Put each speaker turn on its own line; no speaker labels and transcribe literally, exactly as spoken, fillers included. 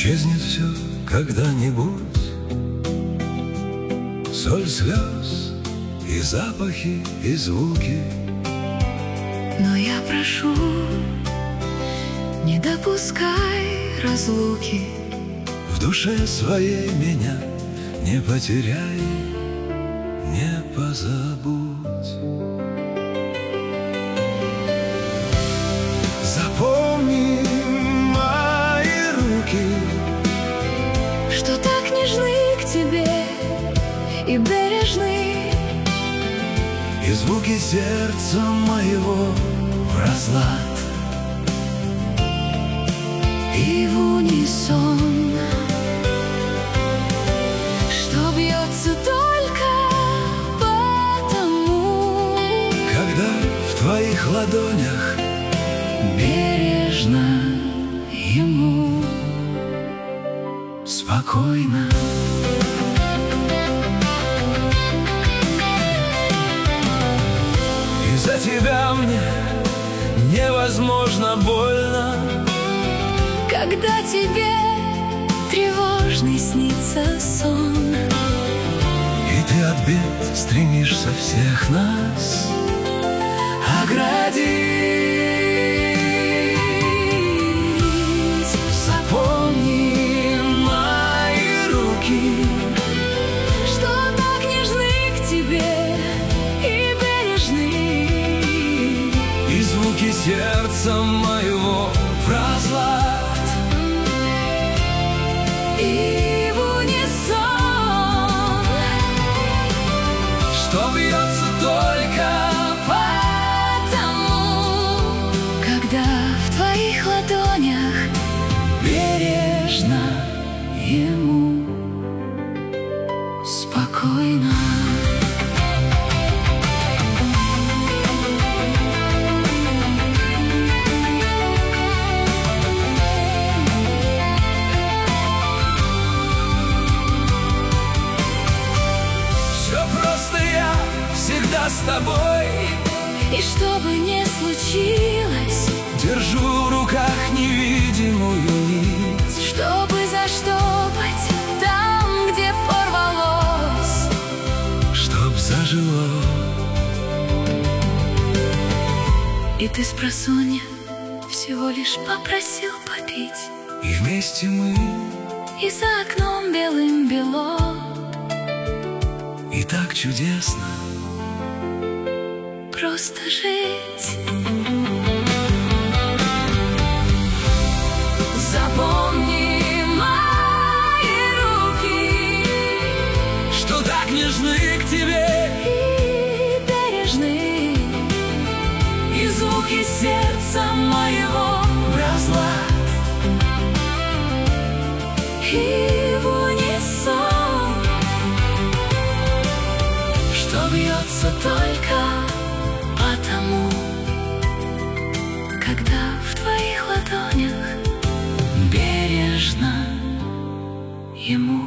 Исчезнет все когда-нибудь, соль слез и запахи, и звуки.
Но я прошу, не допускай разлуки.
В душе своей меня не потеряй, не позабудь. Запомни мои руки,
что так нежны к тебе и бережны,
и звуки сердца моего в разлад,
и в унисон, что бьется только потому,
когда в твоих ладонях
бережно ему,
спокойно. Из-за тебя мне невозможно больно,
когда тебе тревожный снится сон,
и ты от бед стремишься всех нас оградить. Запомни мои руки,
что так нежны к тебе и бережны,
и звуки сердца моего в разлад,
и в унисон,
что бьется только
потому, когда в твоих ладонях
бережно
ему, спокойно.
Всегда с тобой,
И что бы ни случилось,
держу в руках невидимую нить,
чтобы заштопать там, где порвалось,
чтоб зажило.
и ты спросонья всего лишь попросил попить,
И вместе мы,
и за окном белым бело,
и так чудесно
просто жить. Запомни мои руки,
что так нежны к тебе,
и бережны,
и звуки сердца моего в разлад,
и в унисон,
что бьется только
потому, когда в твоих ладонях
бережно
ему.